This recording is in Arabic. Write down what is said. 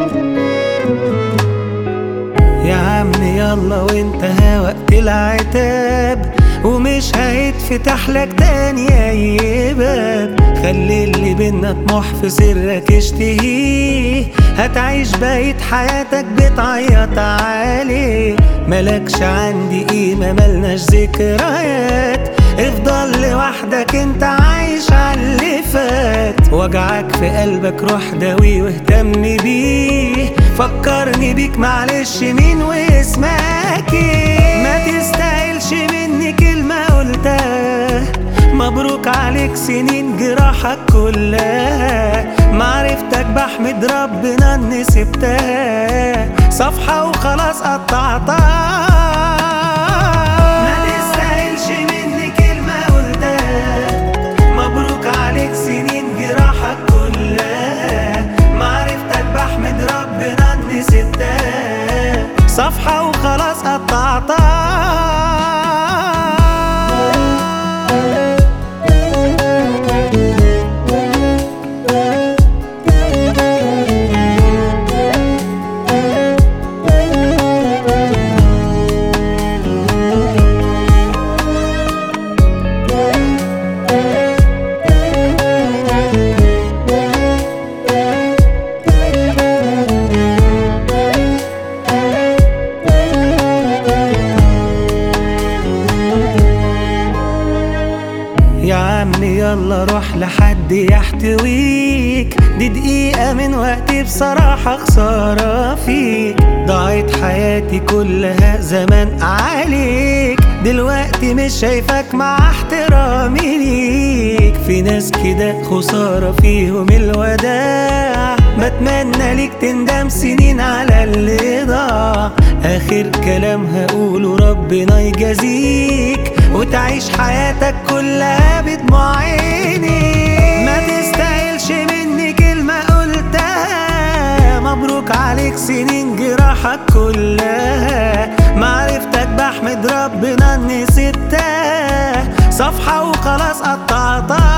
يا عم يلا وانتهى وقت العتاب، ومش هيتفتح لك تاني اي باب. خلي اللي بينا طموح في سرك اشتهيه، هتعيش بقية حياتك بتعيط عليه. ملكش عندي قيمة ملناش ذكريات، افضل لوحدك انت عايش عاللي فات. وجعك في قلبك روح داويه واهتم بيه، فكرني بيك معلش مين واسمك ايه. ما تستاهلش مني كلمة قلتها، مبروك عليك سنين جراحك كلها. معرفتك بحمد ربنا اني سبتها، صفحة وخلاص قطعتها. ما تستاهلش مني كلمة قلتها، مبروك عليك سنين جراحك كلها. معرفتك بحمد ربنا اني سبتها، صفحة وخلاص قطعتها. يا عم يلا روح لحد يحتويك، دي دقيقة من وقتي بصراحة خسارة فيك. ضاعت حياتي كلها زمان عليك، دلوقتي مش شايفك مع احترامي ليك. في ناس كده خسارة فيهم الوداع، بتمنى ليك تندم سنين على اللي ضاع. آخر كلام هقوله ربنا يجازيك، وتعيش حياتك كلها بدموع عيني. ما تستاهلش مني كلمة قلتها، مبروك عليك سنين جراحك كلها. معرفتك بحمد ربنا اني سبتها، صفحة وخلاص قطعتها.